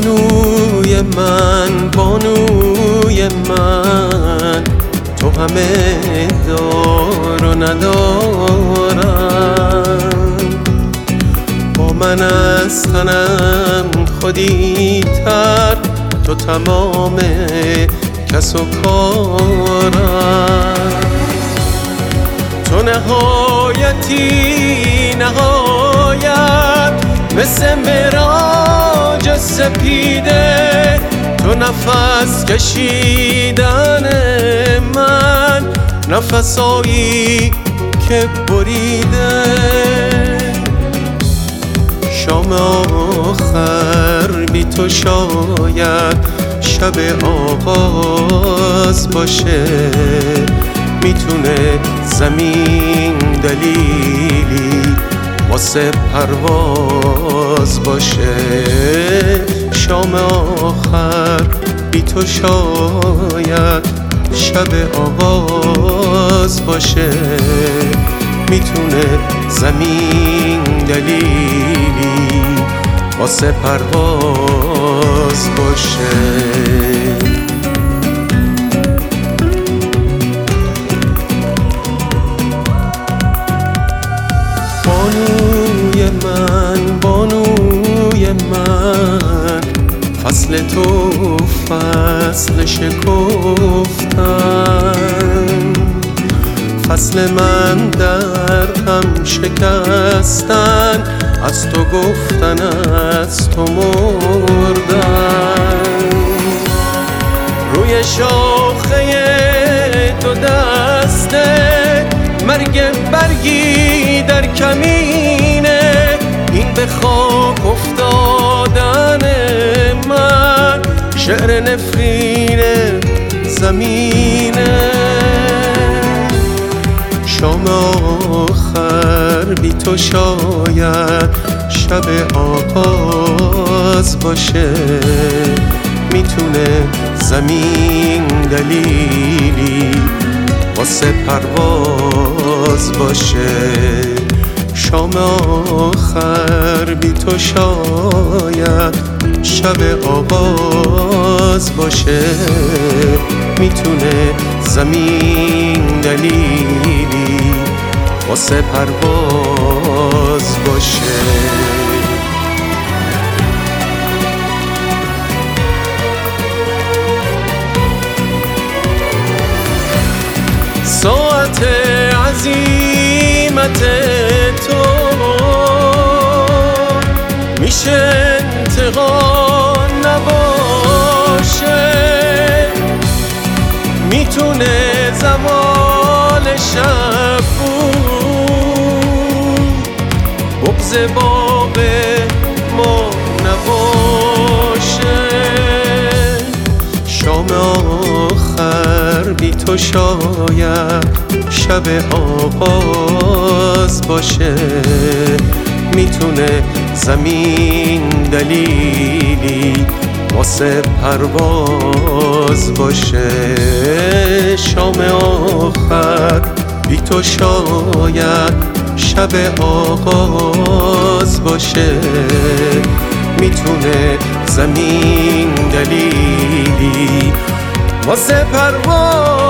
بانوی من بانوی من، تو همه دار و ندارم. با من از تنم خودی تر، تو تمام کس و کارم. تو نهایتی نهایت، مثل معراج سپیده. تو نفس کشیدن من، نفسایی که بریده. شام آخر بی تو شاید شب آغاز باشه. میتونه زمین دلیلی واسه پرواز باشه. شام آخر بی تو شاید شب آغاز باشه. میتونه زمین دلیلی واسه پرواز باشه. بانوی من بانوی من، فصل تو فصل شکفتن. فصل من در هم شکستن، از تو گفتن از تو مردن. روی شاخه تو دسته، مرگ برگی در کمینه. این به خاک افتادن من، شعر نفرین زمینه. شام آخر بی تو شاید شب آغاز باشه. میتونه زمین دلیلی واسه پرواز باشه. شام آخر بی تو شاید شب آغاز باشه. میتونه زمین دلیلی واسه پرواز باشه. ساعت عزیمت تو میشه انتقام نباشه. میتونه زوال شب بود، بغض باغ ما نباشه. شام آخر بی تو شاید شب آغاز باشه. میتونه زمین دلیلی واسه پرواز باشه. شام آخر بی تو شاید شب آغاز باشه. میتونه زمین دلیلی واسه پرواز